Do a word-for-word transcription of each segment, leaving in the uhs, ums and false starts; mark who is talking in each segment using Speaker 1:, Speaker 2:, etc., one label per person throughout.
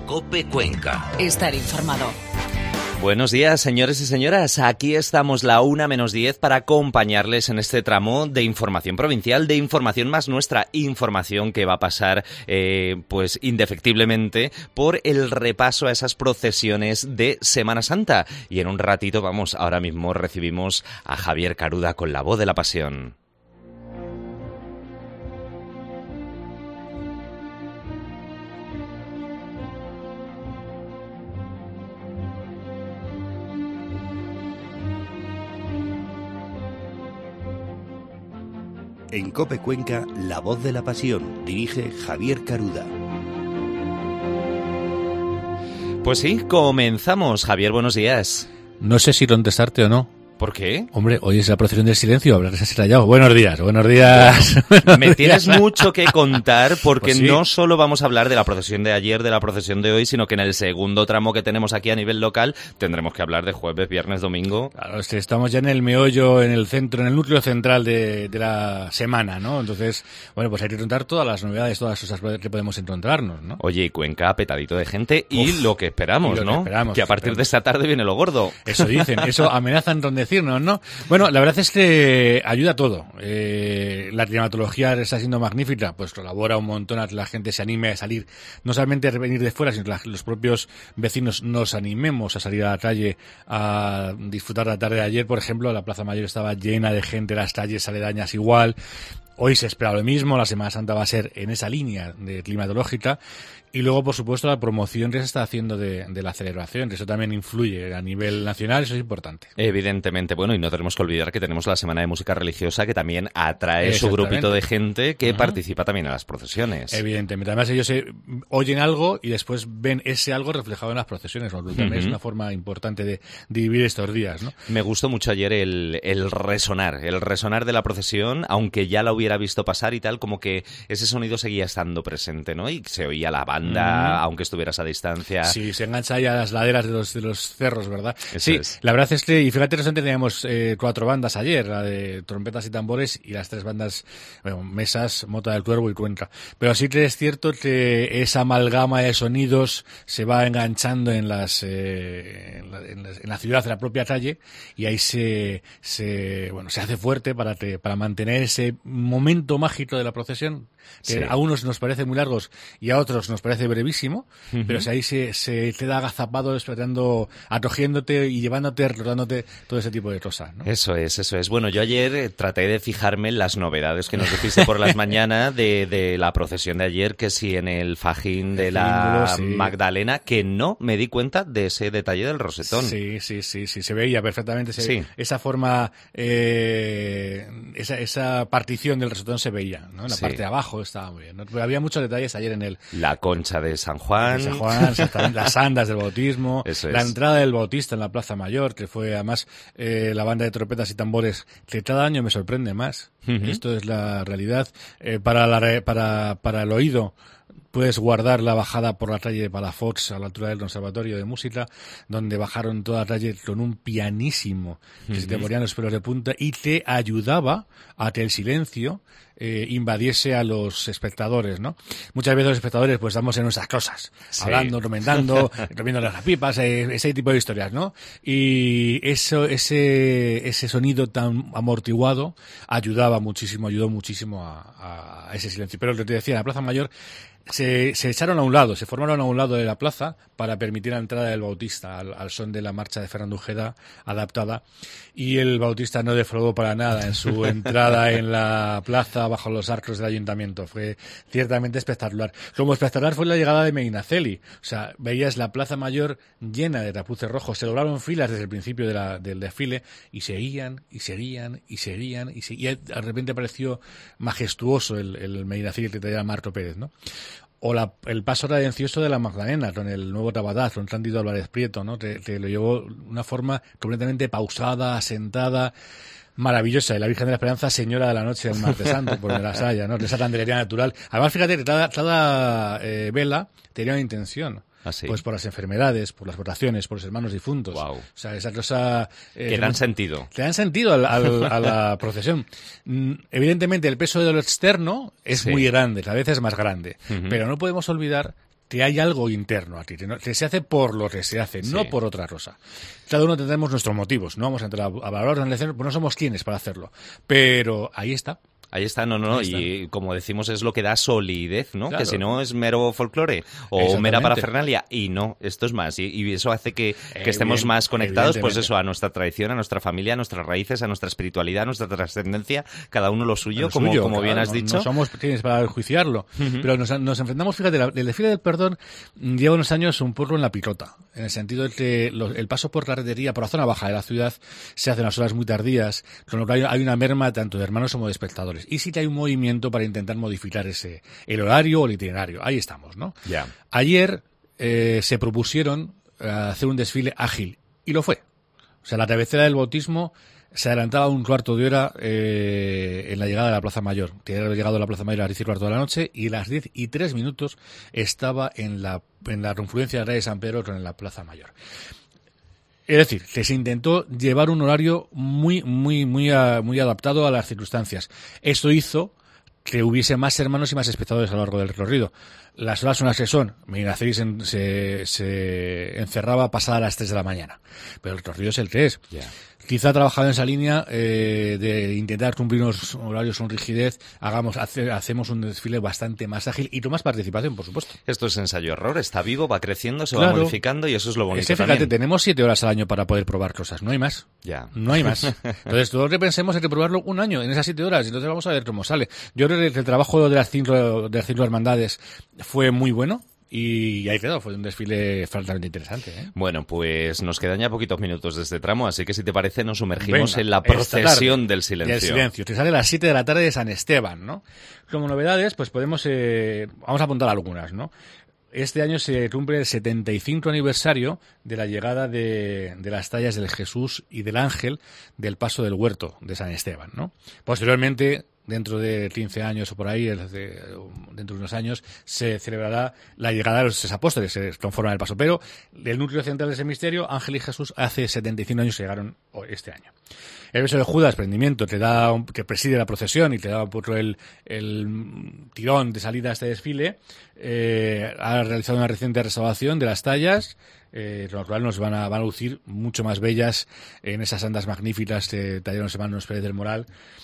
Speaker 1: COPE Cuenca.
Speaker 2: Estar informado.
Speaker 3: Buenos días, señores y señoras. Aquí estamos la una menos diez para acompañarles en este tramo de información provincial, de información más nuestra, información que va a pasar, eh, pues, indefectiblemente por el repaso a esas procesiones de Semana Santa. Y en un ratito, vamos, ahora mismo recibimos a Javier Caruda con la voz de la pasión.
Speaker 1: En COPE Cuenca, La Voz de la Pasión, dirige Javier Caruda.
Speaker 3: Pues sí, comenzamos. Javier, buenos días.
Speaker 4: No sé si contestarte o no.
Speaker 3: ¿Por qué?
Speaker 4: Hombre, hoy es la procesión del silencio, hablarás así rayado. Buenos días, buenos días.
Speaker 3: Bueno, me tienes mucho que contar porque
Speaker 4: Pues sí.
Speaker 3: No solo vamos a hablar de la procesión de ayer, de la procesión de hoy, sino que en el segundo tramo que tenemos aquí a nivel local tendremos que hablar de jueves, viernes, domingo.
Speaker 4: Claro, es que estamos ya en el meollo, en el centro, en el núcleo central de, de la semana, ¿no? Entonces, bueno, pues hay que contar todas las novedades, todas las cosas que podemos encontrarnos, ¿no?
Speaker 3: Oye, y Cuenca petadito de gente y
Speaker 4: Uf,
Speaker 3: lo que esperamos,
Speaker 4: y lo que
Speaker 3: ¿no?
Speaker 4: esperamos,
Speaker 3: que a partir
Speaker 4: esperamos.
Speaker 3: de esta tarde viene lo gordo.
Speaker 4: Eso dicen, eso amenazan con decirnos, ¿no? Bueno, la verdad es que ayuda a todo. Eh, la climatología está siendo magnífica, pues colabora un montón a que la gente se anime a salir, no solamente a venir de fuera, sino que la- los propios vecinos nos animemos a salir a la calle a disfrutar la tarde de ayer. Por ejemplo, la Plaza Mayor estaba llena de gente, las calles aledañas igual. Hoy se espera lo mismo, la Semana Santa va a ser en esa línea de climatológica. Y luego, por supuesto, la promoción que se está haciendo de, de la celebración, que eso también influye a nivel nacional, eso es importante.
Speaker 3: Evidentemente, bueno, y no tenemos que olvidar que tenemos la Semana de Música Religiosa que también atrae su
Speaker 4: Exactamente.
Speaker 3: grupito de gente que
Speaker 4: Ujú.
Speaker 3: participa también en las procesiones.
Speaker 4: Evidentemente. Además, ellos eh, oyen algo y después ven ese algo reflejado en las procesiones, lo que también
Speaker 3: Ujú.
Speaker 4: es una forma importante de, de vivir estos días, ¿no?
Speaker 3: Me gustó mucho ayer el, el resonar, el resonar de la procesión, aunque ya la hubiera visto pasar y tal, como que ese sonido seguía estando presente, ¿no? Y se oía la banda,
Speaker 4: Mm.
Speaker 3: aunque estuvieras a distancia.
Speaker 4: Sí, se engancha ahí a las laderas de los, de los cerros, ¿verdad?
Speaker 3: Eso
Speaker 4: sí,
Speaker 3: es.
Speaker 4: la verdad es que, y fíjate, nosotros teníamos eh, cuatro bandas ayer, la de trompetas y tambores y las tres bandas, bueno, mesas, Mota del Cuervo y Cuenca. Pero sí que es cierto que esa amalgama de sonidos se va enganchando en las, eh, en la, en la- en la ciudad, en la propia calle, y ahí se, se, bueno, se hace fuerte para que, para mantener ese momento mágico de la procesión, que
Speaker 3: Sí.
Speaker 4: a unos nos parece muy largos y a otros nos parece brevísimo,
Speaker 3: Ujú.
Speaker 4: pero si ahí se, se queda agazapado esperando, acogiéndote y llevándote, recordándote todo ese tipo de cosas, ¿no?
Speaker 3: Eso es, eso es. Bueno, yo ayer eh, traté de fijarme en las novedades que nos dijiste por las mañanas de, de la procesión de ayer, que sí en el fajín de
Speaker 4: El
Speaker 3: la
Speaker 4: símbolo, sí.
Speaker 3: Magdalena, que no me di cuenta de ese detalle del rosetón.
Speaker 4: Sí, sí, sí, sí, se veía perfectamente. Se,
Speaker 3: Sí.
Speaker 4: Esa forma, eh, esa, esa partición del rosetón se veía, ¿no? En la
Speaker 3: Sí.
Speaker 4: parte de abajo estaba muy bien, ¿no? Pero había muchos detalles ayer en el
Speaker 3: La concha de San Juan.
Speaker 4: de San Juan, exactamente, las andas del bautismo,
Speaker 3: Eso
Speaker 4: la
Speaker 3: es.
Speaker 4: entrada del bautista en la Plaza Mayor, que fue además eh, la banda de trompetas y tambores que cada año me sorprende más.
Speaker 3: Ujú.
Speaker 4: Esto es la realidad. Eh, para, la, re- para, para el oído, puedes guardar la bajada por la calle de Palafox a la altura del Conservatorio de Música, donde bajaron toda la calle con un pianísimo que se te ponían los pelos de punta y te ayudaba a que el silencio eh, invadiese a los espectadores, ¿no? Muchas veces los espectadores pues estamos en nuestras cosas,
Speaker 3: Sí.
Speaker 4: hablando, comentando, comiendo las pipas, eh, ese tipo de historias, ¿no? Y eso, ese, ese sonido tan amortiguado ayudaba muchísimo, ayudó muchísimo a, a ese silencio. Pero lo que te decía, en la Plaza Mayor se, se echaron a un lado, se formaron a un lado de la plaza para permitir la entrada del Bautista al, al son de la marcha de Fernando Ujeda adaptada, y el Bautista no defraudó para nada en su entrada en la plaza bajo los arcos del ayuntamiento. Fue ciertamente espectacular. Como espectacular fue la llegada de Medinaceli. O sea, veías la Plaza Mayor llena de tapuces rojos, se doblaron filas desde el principio de la, del desfile y seguían y seguían y seguían y, se- y de repente pareció majestuoso el, el Medinaceli que traía Marco Pérez, ¿no? O la, el paso redencioso de la Magdalena con el nuevo Tabadaz, con Cándido Álvarez Prieto, ¿no? Que, que lo llevó de una forma completamente pausada, asentada, maravillosa. Y la Virgen de la Esperanza, señora de la noche del martes santo, por las haya, ¿no? De esa candelería natural. Además, fíjate que cada, cada eh, vela tenía una intención.
Speaker 3: ¿Ah, sí?
Speaker 4: Pues por las enfermedades, por las votaciones, por los hermanos difuntos.
Speaker 3: Guau.
Speaker 4: O sea, esa cosa... eh,
Speaker 3: Que dan sentido.
Speaker 4: te dan sentido al, al, a la procesión. Mm, Evidentemente, el peso de lo externo es
Speaker 3: Sí.
Speaker 4: muy grande, a veces más grande.
Speaker 3: Ujú.
Speaker 4: Pero no podemos olvidar que hay algo interno a ti, que se hace por lo que se hace, sí. no por otra cosa. Cada uno tendremos nuestros motivos, no vamos a entrar a valorar, pues no somos quienes para hacerlo, pero ahí está.
Speaker 3: Ahí está, no, no, y como decimos es lo que da solidez, ¿no?
Speaker 4: Claro.
Speaker 3: Que si no es mero folclore o mera parafernalia, y no, esto es más, y, y eso hace que, que estemos
Speaker 4: Bien,
Speaker 3: más conectados, pues eso, a nuestra tradición, a nuestra familia, a nuestras raíces, a nuestra espiritualidad, a nuestra trascendencia, cada uno lo suyo, lo como, suyo, como claro, bien has
Speaker 4: no,
Speaker 3: dicho.
Speaker 4: No somos quienes para enjuiciarlo, uh-huh. pero nos, nos enfrentamos, fíjate, el desfile del perdón lleva unos años un poco en la picota, en el sentido de que los, el paso por carretería, por la zona baja de la ciudad, se hace en las horas muy tardías, con lo que hay, hay una merma tanto de hermanos como de espectadores, y sí que hay un movimiento para intentar modificar ese el horario o el itinerario. Ahí estamos, ¿no?
Speaker 3: Yeah.
Speaker 4: Ayer eh, se propusieron eh, hacer un desfile ágil y lo fue. O sea, la cabecera del bautismo se adelantaba un cuarto de hora eh, en la llegada de la Plaza Mayor. Tenía llegado a la Plaza Mayor a las diez y cuarto de la noche y a las diez y tres minutos estaba en la en la confluencia de la calle San Pedro con la Plaza Mayor. Es decir, que se intentó llevar un horario muy, muy, muy, a, muy adaptado a las circunstancias. Esto hizo que hubiese más hermanos y más espectadores a lo largo del recorrido. Las horas son las que son. Miracéis se, se encerraba pasada las tres de la mañana. Pero el recorrido es el que es. Yeah. Quizá trabajado en esa línea eh, de intentar cumplir unos horarios con rigidez, hagamos, hace, hacemos un desfile bastante más ágil y con más participación, por supuesto.
Speaker 3: Esto es ensayo-error, está vivo, va creciendo, se
Speaker 4: claro.
Speaker 3: va modificando y eso es lo bonito.
Speaker 4: Es que, fíjate,
Speaker 3: también.
Speaker 4: Tenemos siete horas al año para poder probar cosas, no hay más.
Speaker 3: Ya.
Speaker 4: No hay más. Entonces, todo lo que pensemos hay que probarlo un año en esas siete horas y entonces vamos a ver cómo sale. Yo creo que el trabajo de las cinco, de las cinco hermandades fue muy bueno. Y ahí quedó, fue un desfile francamente interesante, ¿eh?
Speaker 3: Bueno, pues nos quedan ya poquitos minutos de este tramo, así que si te parece nos sumergimos
Speaker 4: Venga,
Speaker 3: en la procesión del silencio.
Speaker 4: Del silencio, que sale a las siete de la tarde de San Esteban, ¿no? Como novedades, pues podemos, eh, vamos a apuntar algunas, ¿no? Este año se cumple el setenta y cinco aniversario de la llegada de, de las tallas del Jesús y del Ángel del Paso del Huerto de San Esteban, ¿no? Posteriormente, dentro de quince años o por ahí, dentro de unos años, se celebrará la llegada de los tres apóstoles, se conforman el paso. Pero el núcleo central de ese misterio, Ángel y Jesús, hace setenta y cinco años llegaron este año. El beso de Judas, prendimiento, te da un, que preside la procesión y te da un poco el, el tirón de salida a este desfile, eh, ha realizado una reciente restauración de las tallas, eh, con lo cual nos van a, van a lucir mucho más bellas en esas andas magníficas que tallaron los hermanos Pérez del Moral.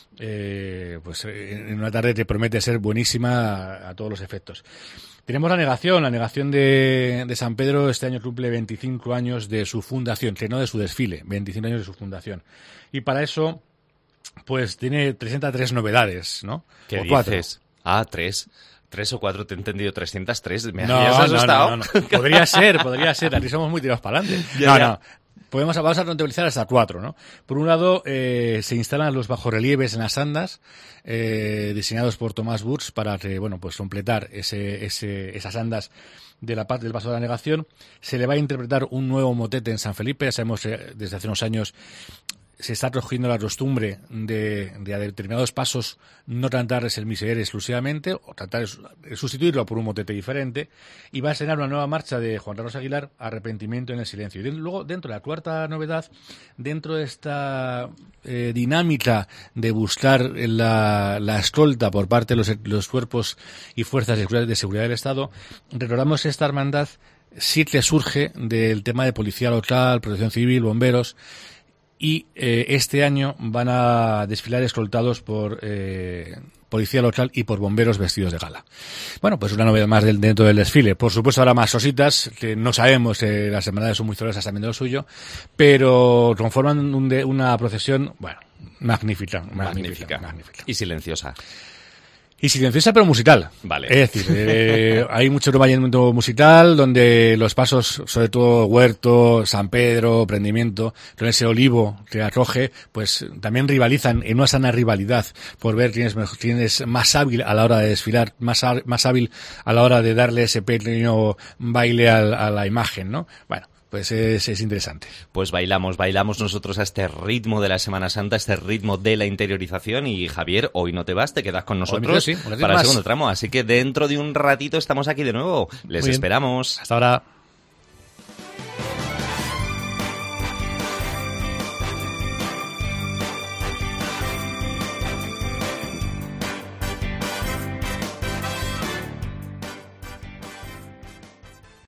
Speaker 4: Eh, pues en una tarde que promete ser buenísima a, a todos los efectos. Tenemos la negación, la negación de, de San Pedro este año cumple veinticinco años de su fundación, que no de su desfile, veinticinco años de su fundación. Y para eso, pues tiene trescientas tres novedades, ¿no?
Speaker 3: ¿Qué
Speaker 4: o
Speaker 3: dices?
Speaker 4: Cuatro.
Speaker 3: Ah, tres. Tres o cuatro, te he entendido, trescientas tres. ¿Me
Speaker 4: no,
Speaker 3: has asustado?
Speaker 4: No, no, no. Podría ser, podría ser. Aquí somos muy tirados para adelante.
Speaker 3: Ya,
Speaker 4: no,
Speaker 3: ya.
Speaker 4: no. Podemos, vamos a contabilizar hasta cuatro, ¿no? Por un lado, eh, se instalan los bajorrelieves en las andas, eh, diseñados por Tomás Burch para que, bueno, pues completar ese, ese, esas andas de la parte del paso de la negación. Se le va a interpretar un nuevo motete en San Felipe. Ya sabemos, eh, desde hace unos años se está cogiendo la costumbre de, de a determinados pasos no cantarles el Miserere exclusivamente, o tratar de sustituirlo por un motete diferente, y va a estrenar una nueva marcha de Juan Carlos Aguilar, Arrepentimiento en el silencio. Y luego, dentro de la cuarta novedad, dentro de esta eh, dinámica de buscar la, la escolta por parte de los, los cuerpos y fuerzas de seguridad del Estado, recordamos esta hermandad sí que surge del tema de policía local, protección civil, bomberos. Y eh, este año van a desfilar escoltados por eh, policía local y por bomberos vestidos de gala. Bueno, pues una novedad más del, dentro del desfile. Por supuesto habrá más cositas que no sabemos, eh, las hermandades son muy celosas también de lo suyo, pero conforman un de, una procesión, bueno, magnífica, magnífica,
Speaker 3: magnífica,
Speaker 4: magnífica.
Speaker 3: Y silenciosa.
Speaker 4: Y silenciosa pero musical.
Speaker 3: Vale.
Speaker 4: Es decir, eh, hay mucho acompañamiento musical donde los pasos, sobre todo Huerto, San Pedro, Prendimiento, con ese olivo que acoge, pues también rivalizan en una sana rivalidad por ver quién es, mejor, quién es más hábil a la hora de desfilar, más, más hábil a la hora de darle ese pequeño baile a, a la imagen, ¿no? Bueno. Pues es, es interesante.
Speaker 3: Pues bailamos, bailamos nosotros a este ritmo de la Semana Santa, este ritmo de la interiorización. Y Javier, hoy no te vas, te quedas con nosotros
Speaker 4: sí,
Speaker 3: para el segundo tramo. Así que dentro de un ratito estamos aquí de nuevo. Les esperamos.
Speaker 4: Hasta ahora.